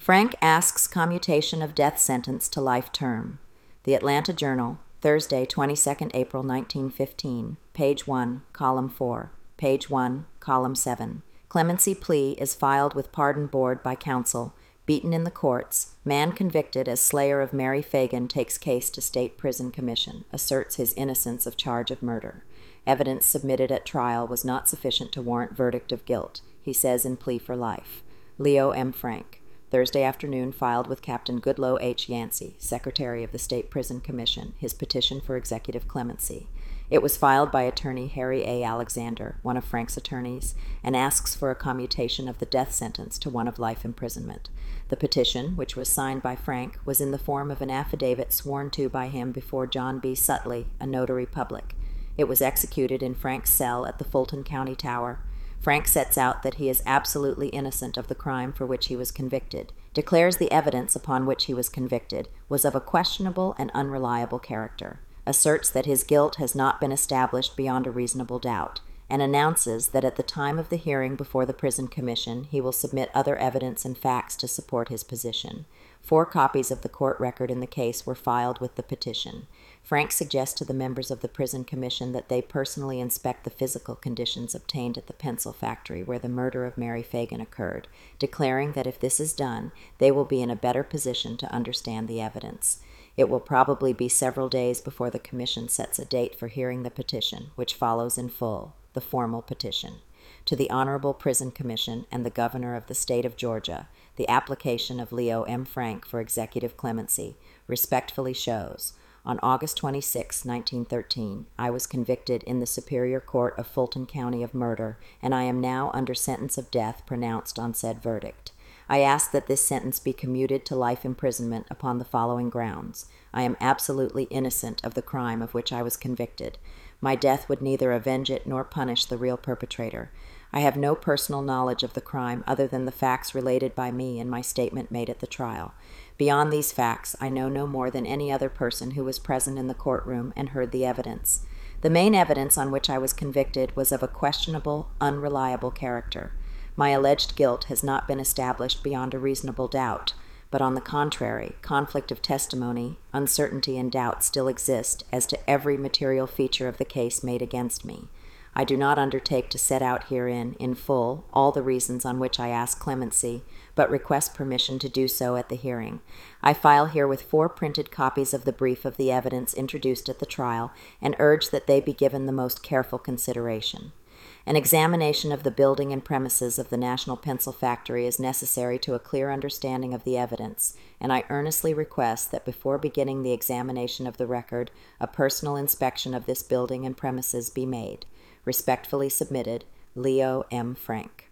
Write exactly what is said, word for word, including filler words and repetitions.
Frank asks commutation of death sentence to life term. The Atlanta Journal, Thursday, twenty-second April nineteen fifteen, page one, column four, page one, column seven. Clemency plea is filed with pardon board by counsel. Beaten in the courts. Man convicted as slayer of Mary Fagan takes case to State Prison Commission. Asserts his innocence of charge of murder. Evidence submitted at trial was not sufficient to warrant verdict of guilt, he says in plea for life. Leo M. Frank. Thursday afternoon filed with Captain Goodloe H. Yancey, Secretary of the State Prison Commission, his petition for executive clemency. It was filed by attorney Harry A. Alexander, one of Frank's attorneys, and asks for a commutation of the death sentence to one of life imprisonment. The petition, which was signed by Frank, was in the form of an affidavit sworn to by him before John B. Sutley, a notary public. It was executed in Frank's cell at the Fulton County Tower. Frank sets out that he is absolutely innocent of the crime for which he was convicted, declares the evidence upon which he was convicted was of a questionable and unreliable character, asserts that his guilt has not been established beyond a reasonable doubt, and announces that at the time of the hearing before the Prison Commission he will submit other evidence and facts to support his position. Four copies of the court record in the case were filed with the petition. Frank suggests to the members of the Prison Commission that they personally inspect the physical conditions obtained at the pencil factory where the murder of Mary Fagan occurred, declaring that if this is done, they will be in a better position to understand the evidence. It will probably be several days before the Commission sets a date for hearing the petition, which follows in full, the formal petition. To the Honorable Prison Commission and the Governor of the State of Georgia, the application of Leo M. Frank for executive clemency respectfully shows, on August twenty-sixth, nineteen thirteen, I was convicted in the Superior Court of Fulton County of murder, and I am now under sentence of death pronounced on said verdict. I ask that this sentence be commuted to life imprisonment upon the following grounds. I am absolutely innocent of the crime of which I was convicted. My death would neither avenge it nor punish the real perpetrator. I have no personal knowledge of the crime other than the facts related by me in my statement made at the trial. Beyond these facts, I know no more than any other person who was present in the courtroom and heard the evidence. The main evidence on which I was convicted was of a questionable, unreliable character. My alleged guilt has not been established beyond a reasonable doubt, but on the contrary, conflict of testimony, uncertainty, and doubt still exist as to every material feature of the case made against me. I do not undertake to set out herein, in full, all the reasons on which I ask clemency, but request permission to do so at the hearing. I file herewith four printed copies of the brief of the evidence introduced at the trial, and urge that they be given the most careful consideration. An examination of the building and premises of the National Pencil Factory is necessary to a clear understanding of the evidence, and I earnestly request that before beginning the examination of the record, a personal inspection of this building and premises be made. Respectfully submitted, Leo M. Frank.